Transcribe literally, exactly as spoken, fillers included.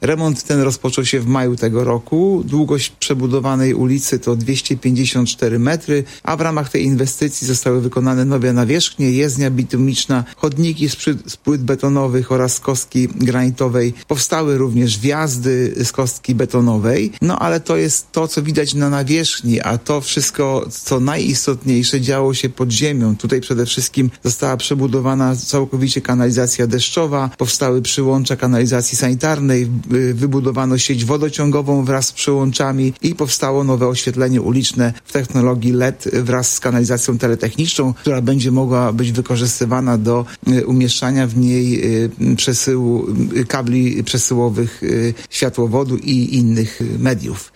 Remont ten rozpoczął się w maju tego roku. Długość przebudowanej ulicy to dwieście pięćdziesiąt cztery metry, a w ramach tej inwestycji zostały wykonane nowe nawierzchnie, jezdnia bitumiczna, chodniki z, przy, z płyt betonowych oraz z kostki granitowej. Powstały również wjazdy z kostki betonowej. No ale to jest to, co widać na nawierzchni, a to wszystko, co najistotniejsze, działo się pod ziemią. Tutaj przede wszystkim została przebudowana całkowicie kanalizacja deszczowa, powstały przyłącza kanalizacji sanitarnej, wybudowano sieć wodociągową wraz z przyłączami i powstało nowe oświetlenie uliczne w technologii L E D wraz z kanalizacją teletechniczną, która będzie mogła być wykorzystywana do umieszczania w niej przesyłu kabli przesyłowych światłowodu i innych mediów.